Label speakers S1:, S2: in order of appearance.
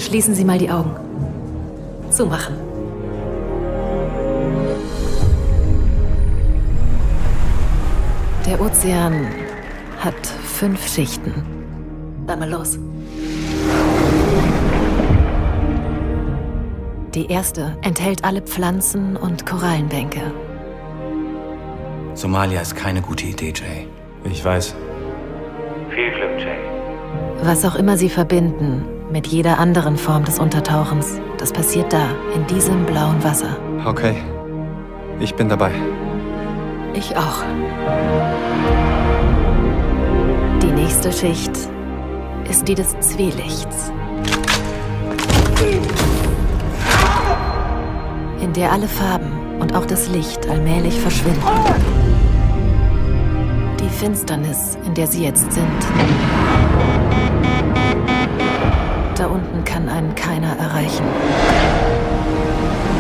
S1: Schließen Sie mal die Augen. Zumachen. Der Ozean hat 5 Schichten. Dann mal los. Die erste enthält alle Pflanzen und Korallenbänke.
S2: Somalia ist keine gute Idee, Jay.
S3: Ich weiß.
S2: Viel Glück, Jay.
S1: Was auch immer sie verbinden mit jeder anderen Form des Untertauchens, das passiert da, in diesem blauen Wasser.
S3: Okay. Ich bin dabei.
S1: Ich auch. Die nächste Schicht ist die des Zwielichts, in der alle Farben und auch das Licht allmählich verschwinden. Die Finsternis, in der sie jetzt sind. Da unten kann einen keiner erreichen.